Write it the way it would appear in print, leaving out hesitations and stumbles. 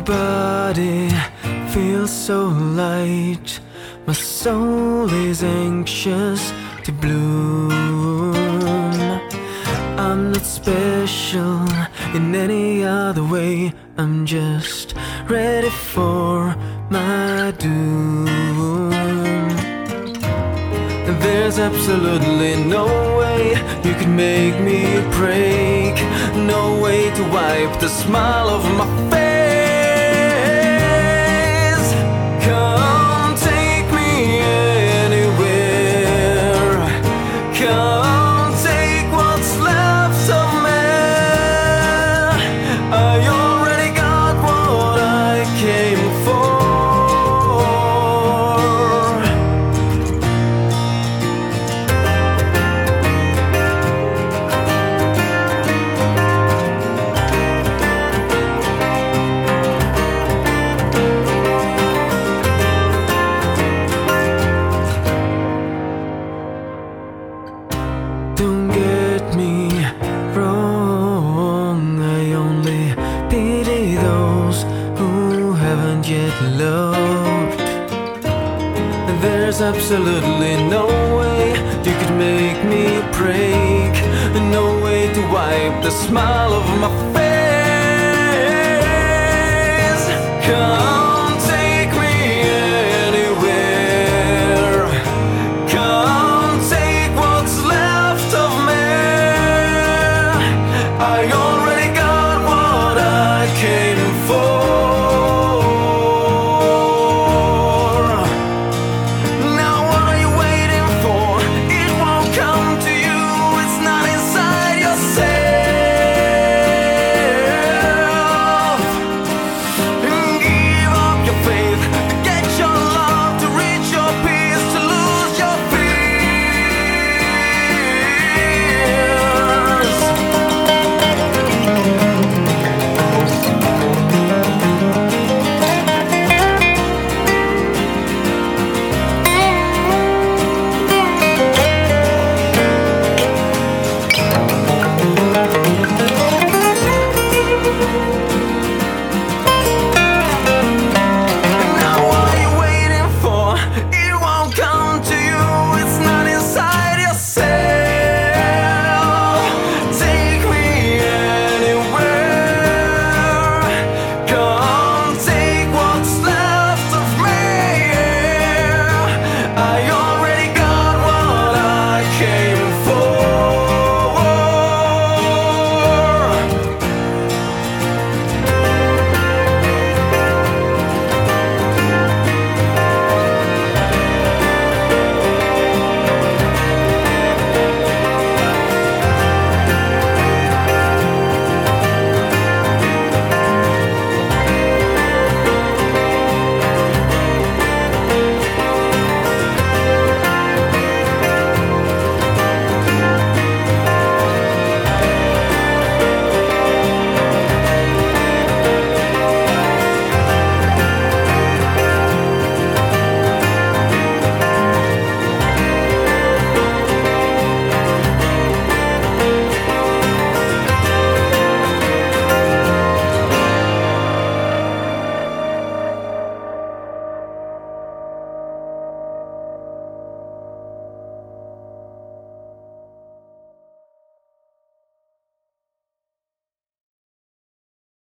body feels so light. My soul is anxious to bloom. I'm not special in any other way. I'm just ready for my doom. There's absolutely no way you can make me break. No way to wipe the smile off my face. Come take me anywhere. Come take what's left of me. I already got what I came for. Don't get me wrong, I only pity those who haven't yet loved. There's absolutely no way you could make me break. No way to wipe the smile off my face. Come